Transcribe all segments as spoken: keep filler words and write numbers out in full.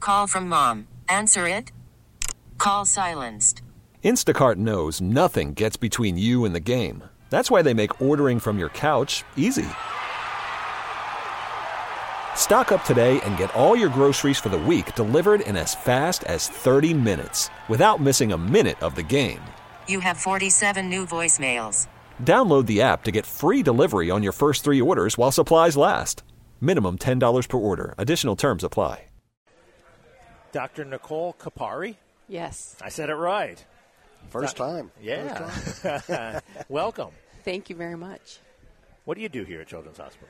call from mom. Answer it. Call silenced. Instacart knows nothing gets between you and the game. That's why they make ordering from your couch easy. Stock up today and get all your groceries for the week delivered in as fast as thirty minutes without missing a minute of the game. You have forty-seven new voicemails. Download the app to get free delivery on your first three orders while supplies last. Minimum ten dollars per order. Additional terms apply. Doctor Nicole Kapari? Yes. I said it right. First Doc- time. Yeah. First time. Welcome. Thank you very much. What do you do here at Children's Hospital?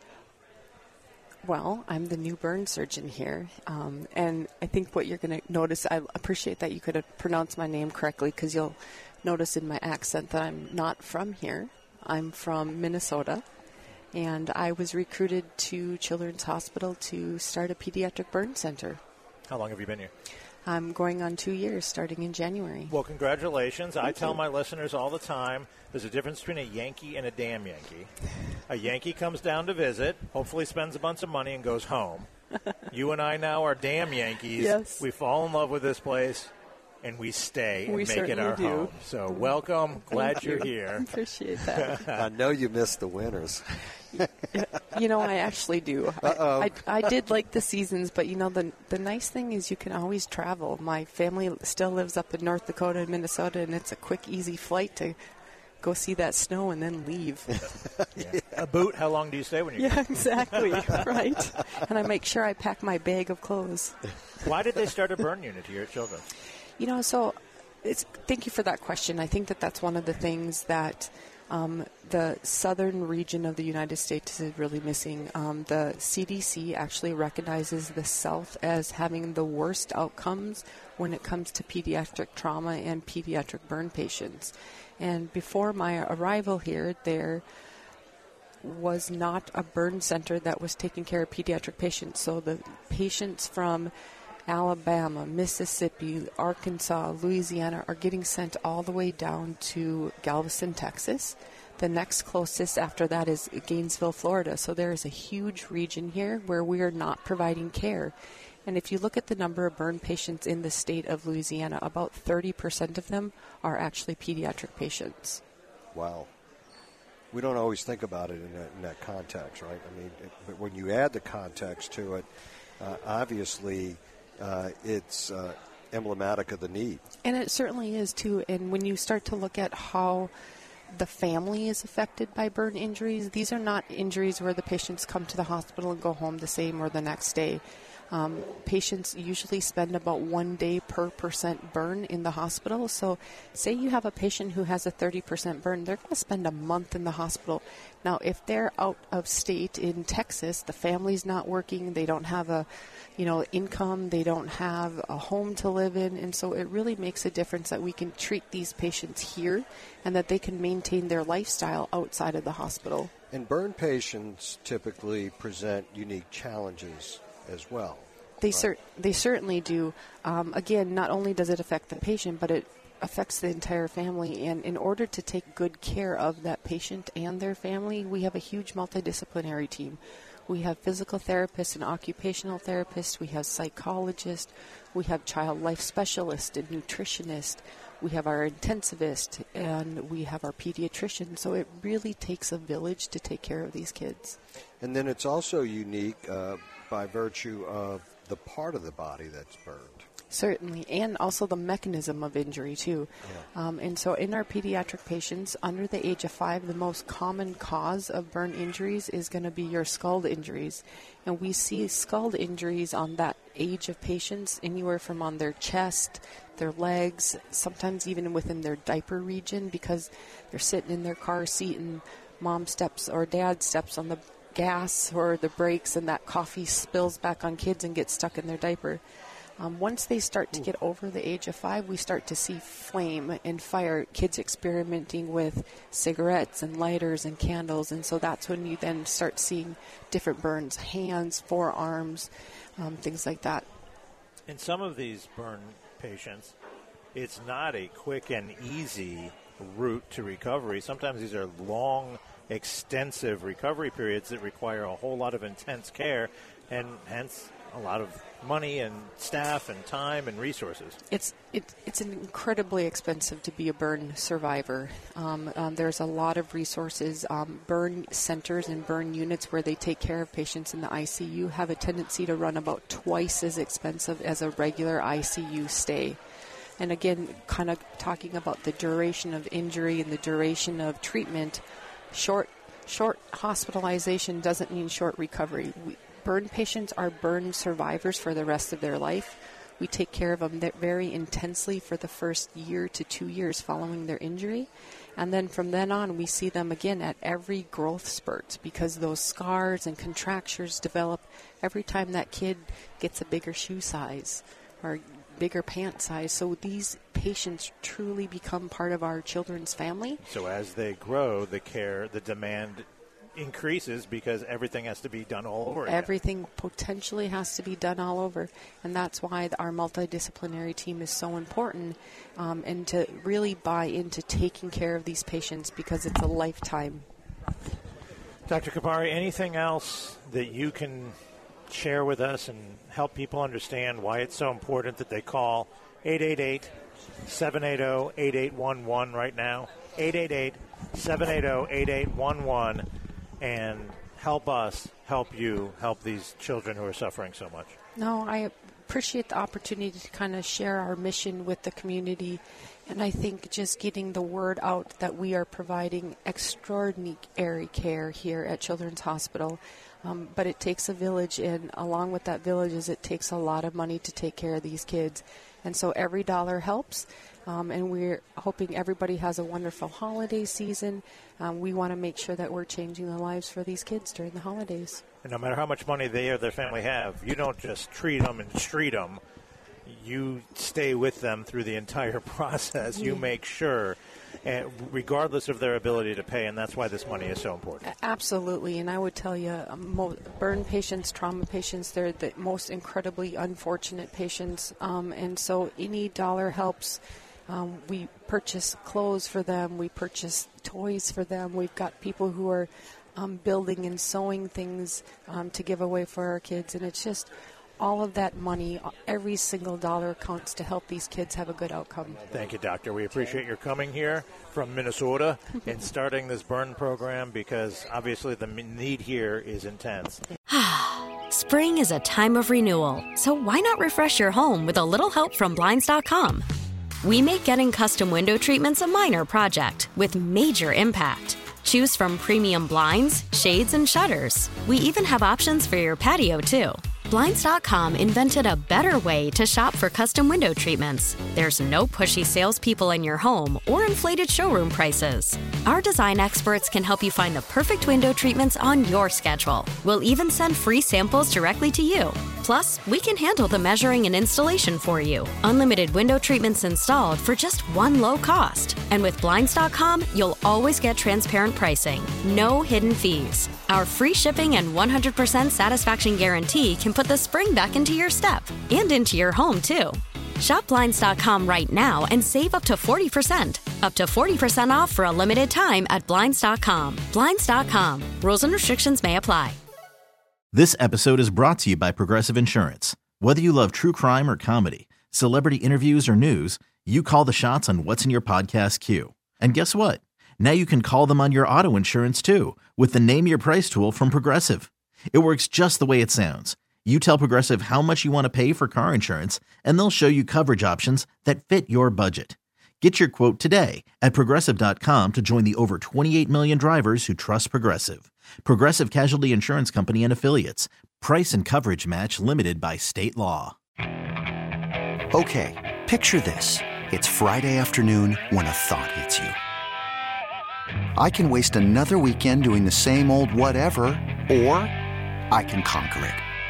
Well, I'm the new burn surgeon here, um, and I think what you're going to notice, I appreciate that you could have pronounced my name correctly, because you'll notice in my accent that I'm not from here. I'm from Minnesota, and I was recruited to Children's Hospital to start a pediatric burn center. How long have you been here? I'm going on two years, starting in January. Well, congratulations. Thank I tell you. my listeners all the time, there's a difference between a Yankee and a damn Yankee. A Yankee comes down to visit, hopefully spends a bunch of money and goes home. You and I now are damn Yankees. Yes. We fall in love with this place, and we stay and We make it certainly our do. home. So welcome. Glad Thank you're you. here. I appreciate that. I know you missed the winners. You know, I actually do. I, Uh-oh. I, I did like the seasons, but, you know, the the nice thing is you can always travel. My family still lives up in North Dakota and Minnesota, and it's a quick, easy flight to go see that snow and then leave. Yeah. A boot, how long do you stay when you're Yeah, exactly. Right. And I make sure I pack my bag of clothes. Why did they start a burn unit here at Children's? You know, so it's, thank you for that question. I think that that's one of the things that um, the southern region of the United States is really missing. Um, the C D C actually recognizes the South as having the worst outcomes when it comes to pediatric trauma and pediatric burn patients. And before my arrival here, there was not a burn center that was taking care of pediatric patients. So the patients from Alabama, Mississippi, Arkansas, Louisiana are getting sent all the way down to Galveston, Texas. The next closest after that is Gainesville, Florida. So there is a huge region here where we are not providing care. And if you look at the number of burn patients in the state of Louisiana, about thirty percent of them are actually pediatric patients. Wow. We don't always think about it in that, in that context, right? I mean, it, but when you add the context to it, uh, obviously uh, it's uh, emblematic of the need. And it certainly is, too. And when you start to look at how the family is affected by burn injuries, these are not injuries where the patients come to the hospital and go home the same or the next day. Um, patients usually spend about one day per percent burn in the hospital. So say you have a patient who has a thirty percent burn, they're going to spend a month in the hospital. Now, if they're out of state in Texas, the family's not working, they don't have a, you know, income, they don't have a home to live in, and so it really makes a difference that we can treat these patients here and that they can maintain their lifestyle outside of the hospital. And burn patients typically present unique challenges as well. They right? cer- they certainly do. Um, again, not only does it affect the patient, but it affects the entire family. And in order to take good care of that patient and their family, we have a huge multidisciplinary team. We have physical therapists and occupational therapists. We have psychologists. We have child life specialists and nutritionists. We have our intensivist, and we have our pediatrician. So it really takes a village to take care of these kids. And then it's also unique uh, by virtue of the part of the body that's burned. Certainly, and also the mechanism of injury, too. Yeah. Um, and so in our pediatric patients under the age of five, the most common cause of burn injuries is going to be your skull injuries. And we see skull injuries on that age of patients anywhere from on their chest, their legs, sometimes even within their diaper region, because they're sitting in their car seat and mom steps or dad steps on the gas or the brakes, and that coffee spills back on kids and gets stuck in their diaper. Um, once they start to get over the age of five, we start to see flame and fire, kids experimenting with cigarettes and lighters and candles, and so that's when you then start seeing different burns, hands, forearms, um, things like that. In some of these burn patients, it's not a quick and easy route to recovery. Sometimes these are long, extensive recovery periods that require a whole lot of intense care, and hence a lot of money and staff and time and resources. It's it, it's incredibly expensive to be a burn survivor. Um, um, there's a lot of resources. Um, burn centers and burn units where they take care of patients in the I C U have a tendency to run about twice as expensive as a regular I C U stay. And again, kind of talking about the duration of injury and the duration of treatment, short short hospitalization doesn't mean short recovery. We, burn patients are burn survivors for the rest of their life. We take care of them very intensely for the first year to two years following their injury. And then from then on, we see them again at every growth spurt because those scars and contractures develop every time that kid gets a bigger shoe size or bigger pant size. So these patients truly become part of our children's family. So as they grow, the care, the demand increases because everything has to be done all over again. Everything potentially has to be done all over. And that's why our multidisciplinary team is so important, um, and to really buy into taking care of these patients because it's a lifetime. Doctor Khapari, anything else that you can share with us and help people understand why it's so important that they call eight eight eight, seven eight zero, eight eight one one right now, eight eight eight, seven eight zero, eight eight one one, and help us, help you, help these children who are suffering so much? No, I appreciate the opportunity to kind of share our mission with the community. And I think just getting the word out that we are providing extraordinary care here at Children's Hospital. Um, but it takes a village, and along with that village is it takes a lot of money to take care of these kids. And so every dollar helps, um, and we're hoping everybody has a wonderful holiday season. Um, we want to make sure that we're changing the lives for these kids during the holidays. And no matter how much money they or their family have, you don't just treat them and treat them. You stay with them through the entire process. You make sure, uh, regardless of their ability to pay, and that's why this money is so important. Absolutely, and I would tell you, um, mo- burn patients, trauma patients, they're the most incredibly unfortunate patients, um, and so any dollar helps. Um, we purchase clothes for them. We purchase toys for them. We've got people who are um, building and sewing things um, to give away for our kids, and it's just all of that money, every single dollar counts to help these kids have a good outcome. Thank you, Doctor. We appreciate your coming here from Minnesota and starting this burn program because obviously the need here is intense. Spring is a time of renewal, so why not refresh your home with a little help from Blinds dot com? We make getting custom window treatments a minor project with major impact. Choose from premium blinds, shades, and shutters. We even have options for your patio, too. Blinds dot com invented a better way to shop for custom window treatments. There's no pushy salespeople in your home or inflated showroom prices. Our design experts can help you find the perfect window treatments on your schedule. We'll even send free samples directly to you. Plus, we can handle the measuring and installation for you. Unlimited window treatments installed for just one low cost. And with Blinds dot com, you'll always get transparent pricing. No hidden fees. Our free shipping and one hundred percent satisfaction guarantee can put the spring back into your step and into your home, too. Shop Blinds dot com right now and save up to forty percent. Up to forty percent off for a limited time at Blinds dot com. Blinds dot com. Rules and restrictions may apply. This episode is brought to you by Progressive Insurance. Whether you love true crime or comedy, celebrity interviews or news, you call the shots on what's in your podcast queue. And guess what? Now you can call them on your auto insurance, too, with the Name Your Price tool from Progressive. It works just the way it sounds. You tell Progressive how much you want to pay for car insurance, and they'll show you coverage options that fit your budget. Get your quote today at Progressive dot com to join the over twenty-eight million drivers who trust Progressive. Progressive Casualty Insurance Company and Affiliates. Price and coverage match limited by state law. Okay, picture this. It's Friday afternoon when a thought hits you. I can waste another weekend doing the same old whatever, or I can conquer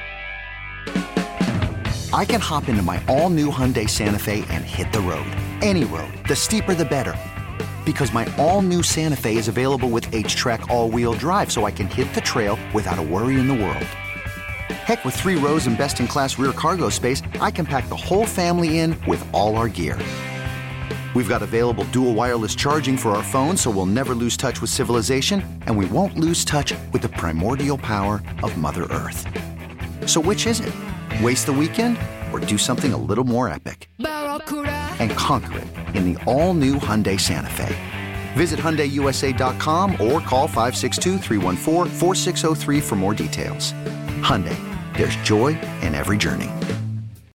it. I can hop into my all-new Hyundai Santa Fe and hit the road. Any road. The steeper, the better. Because my all-new Santa Fe is available with H-Track all-wheel drive, so I can hit the trail without a worry in the world. Heck, with three rows and best-in-class rear cargo space, I can pack the whole family in with all our gear. We've got available dual wireless charging for our phones, so we'll never lose touch with civilization, and we won't lose touch with the primordial power of Mother Earth. So which is it? Waste the weekend or do something a little more epic and conquer it in the all-new Hyundai Santa Fe. Visit Hyundai U S A dot com or call five six two, three one four, four six zero three for more details. Hyundai, there's joy in every journey.